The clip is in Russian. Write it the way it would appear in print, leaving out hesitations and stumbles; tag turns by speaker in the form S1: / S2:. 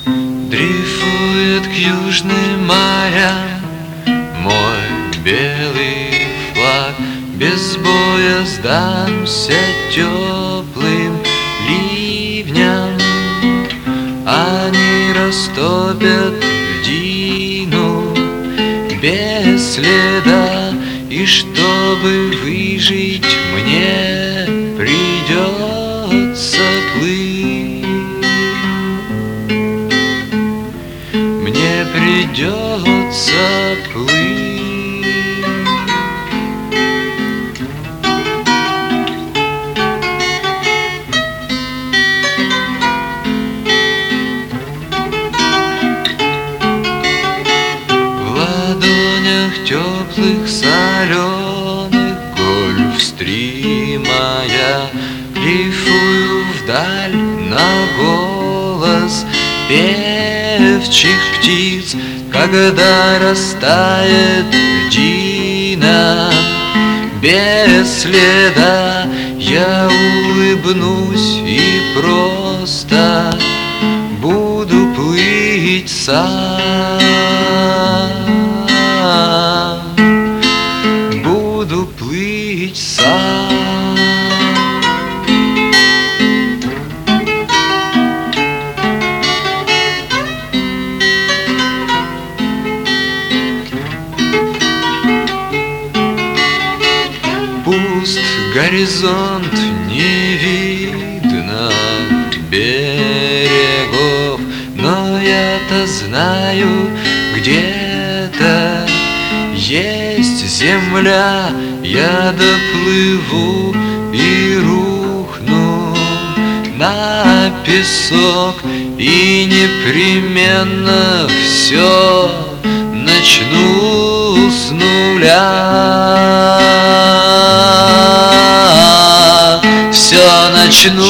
S1: Дрейфует к южным морям мой белый флаг. Без боя сдамся теплым ливням. Они растопят льдину без следа, и чтобы выжить, мне придется плыть. Мне придется плыть. Теплых соленых гольфстрима я дрейфую вдаль на голос певчих птиц. Когда растает льдина без следа, я улыбнусь и просто буду плыть сам. Буду плыть сам. Пуст горизонт, не видно берегов, но я-то знаю, где-то есть земля. Я доплыву и рухну на песок, и непременно все начну с нуля. Все начну